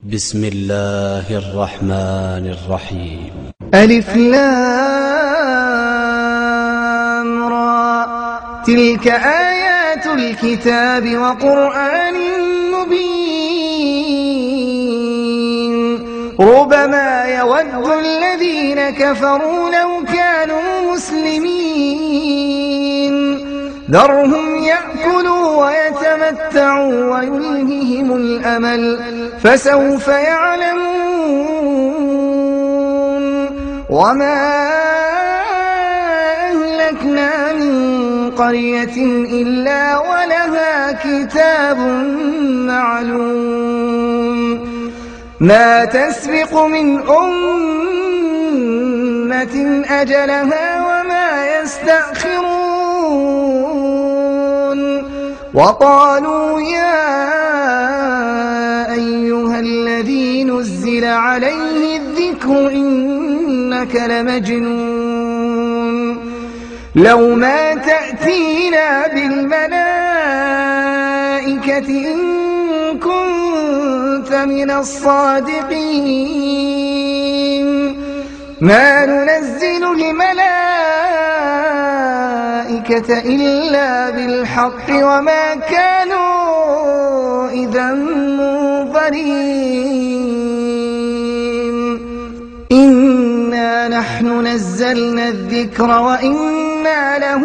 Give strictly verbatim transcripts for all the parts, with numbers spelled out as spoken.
بسم الله الرحمن الرحيم. ألف لام را، تلك آيات الكتاب وقرآن مبين. ربما يود الذين كفروا لو كانوا مسلمين، ذرهم يأكلوا ويتمتعوا ويلههم الأمل، فسوف يعلمون. وما أهلكنا من قرية إلا ولها كتاب معلوم، ما تسبق من أمة أجلها وما يستأخرون. وقالوا يا أيها الذي نزل عليه الذكر إنك لمجنون، لو ما تأتينا بالملائكة إن كنت من الصادقين. ما ننزل الملائكة إلا بالحق وما كانوا إذا منظرين. إنا نحن نزلنا الذكر وإنا له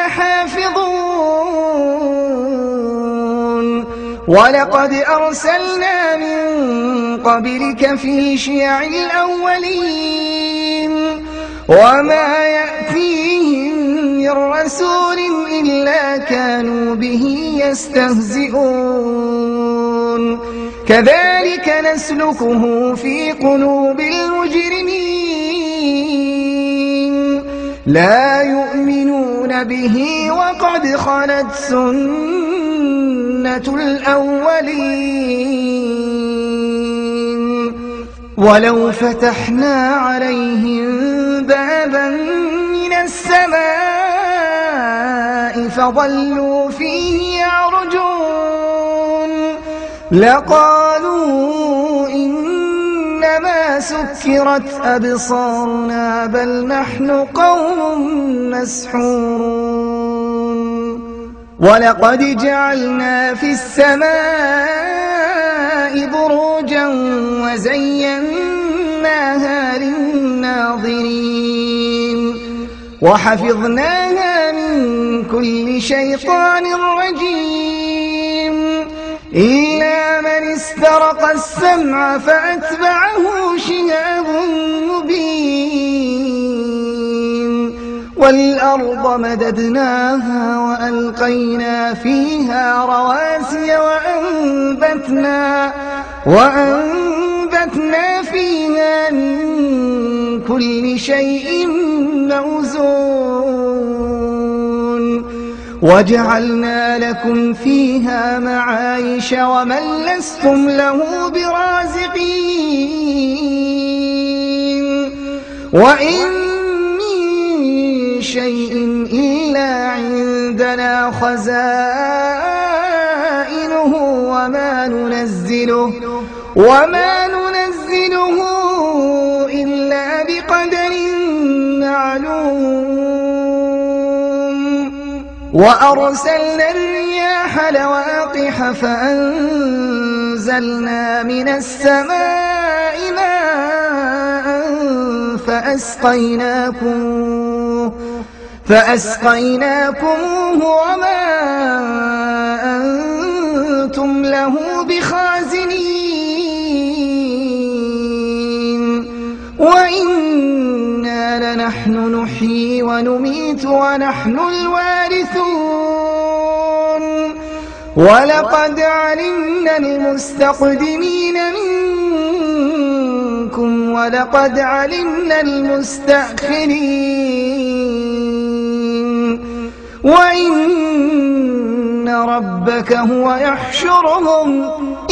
لحافظون. ولقد أرسلنا من قبلك في شيع الأولين، وما يأتيهم من رسول إلا كانوا به يستهزئون. كذلك نسلكه في قلوب المجرمين، لا يؤمنون به وقد خلت سنة الأولين. ولو فتحنا عليهم بابا من السماء فظلوا فيه يعرجون لقالوا إنما سكرت أبصارنا بل نحن قوم مسحورون. ولقد جعلنا في السماء بروجا وزيناها للناظرين، وحفظناها من كل شيطان رجيم، إلا من استرق السمع فأتبعه شهاب مبين. والأرض مددناها وألقينا فيها رواسي وأنبتنا, وأنبتنا فيها من كل شيء موزون. وجعلنا لكم فيها معايش ومن لستم له برازقين. وإن شيء إلا عندنا خزائنه وما ننزله وما ننزله إلا بقدر معلوم. وأرسلنا الرياح لواقح فأنزلنا من السماء ماء فأسقيناكم فأسقيناكموه وما أنتم له بخازنين. وإنا لنحن نحيي ونميت ونحن الوارثون. ولقد علمنا المستقدمين منكم ولقد علمنا المستأخرين. وإن ربك هو يحشرهم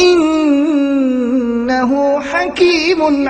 إنه حكيم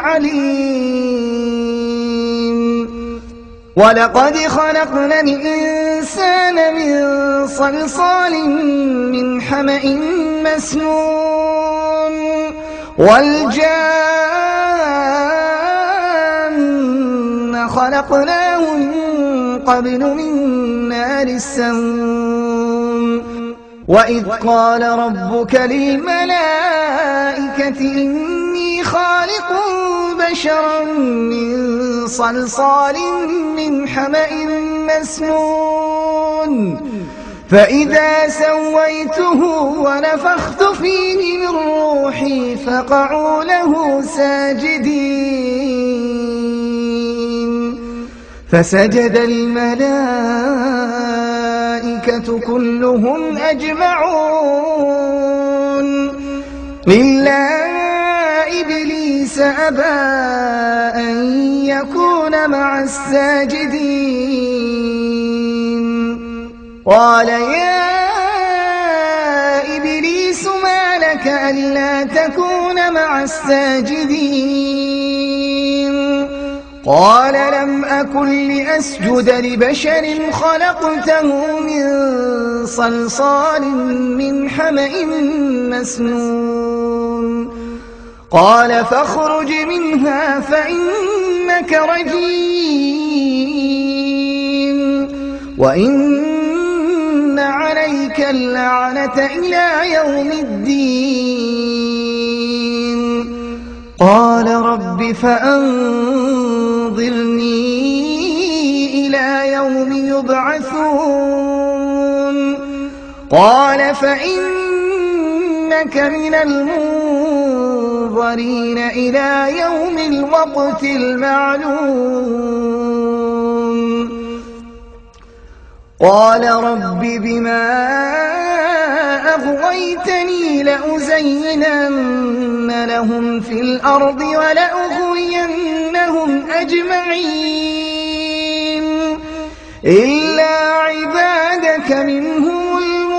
عليم. ولقد خلقنا الإنسان من صلصال من حمأ مسنون والجان خلقناه من قبل من نار السموم وإذ قال ربك للملائكة إني خالق بشرا من صلصال من حمأ مسنون فإذا سويته ونفخت فيه من روحي فقعوا له ساجدين فسجد الملائكة كلهم أجمعون إلا إبليس أبى أن يكون مع الساجدين قال يا إبليس ما لك ألا تكون مع الساجدين قال لم أكن لأسجد لبشر خلقته من صلصال من حمأ مسنون قال فاخرج منها فإنك رجيم وإن عليك اللعنة إلى يوم الدين قال رب فأنظرني إلى يوم يبعثون قال فإنك من المنظرين إلى يوم الوقت المعلوم قال رب بما أغويتني لأزينن لهم في الأرض ولأغوينهم أجمعين إلا عبادك منهم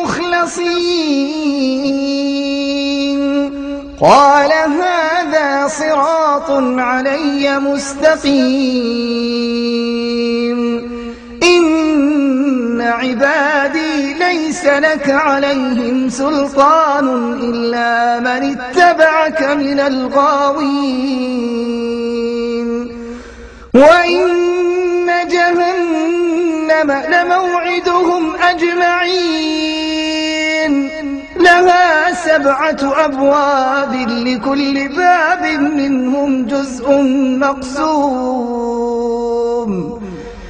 المخلصين قال هذا صراط علي مستقيم إن عبادي ليس لك عليهم سلطان إلا من اتبعك من الغاوين وإن جهنم لموعدهم أجمعين لها سبعة أبواب لكل باب منهم جزء مقسوم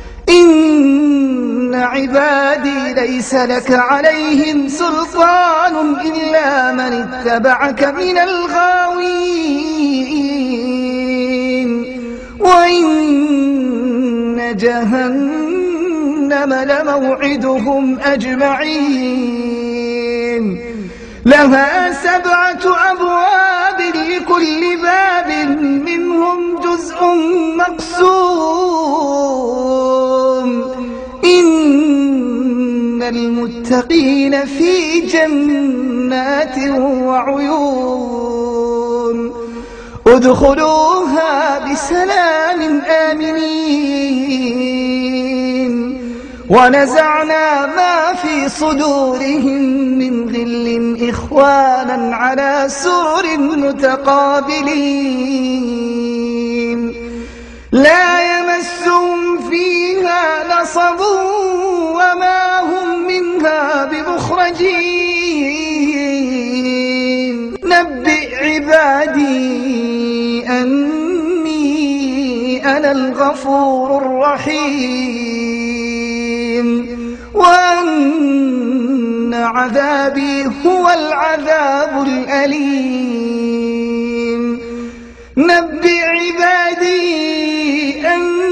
إن عبادي ليس لك عليهم سلطان إلا من اتبعك من الغاوين وإن جهنم لموعدهم أجمعين لها سبعة أبواب لكل باب منهم جزء مقسوم إن المتقين في جنات وعيون ادخلوها بسلام آمنين ونزعنا ما في صدورهم من غل إخوانا على سرر متقابلين لا يمسهم فيها نصب وما هم منها بمخرجين نبئ عبادي أني أنا الغفور الرحيم وأن عذابي هو العذاب الأليم نبئ عبادي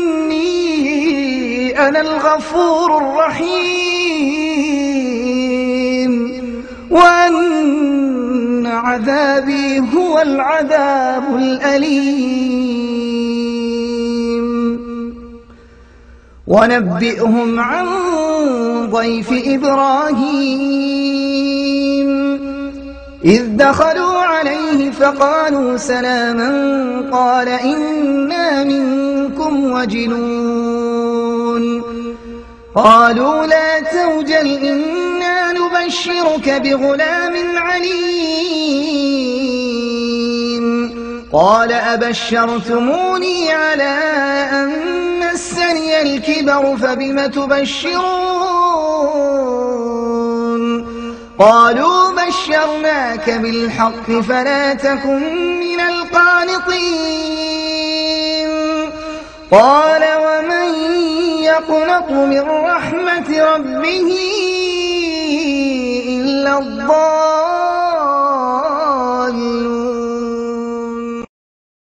أني أنا الغفور الرحيم وأن عذابي هو العذاب الأليم ونبئهم عن ضيف إبراهيم إذ دخلوا عليه فقالوا سلاما قال إنا منكم وجلون قالوا لا توجل إنا نبشرك بغلام عليم قال أبشرتموني على أن مسني الكبر فبم تبشرون قالوا بشرناك بالحق فلا تكن من القانطين قال ومن يقنط من رحمة ربه إلا الضالون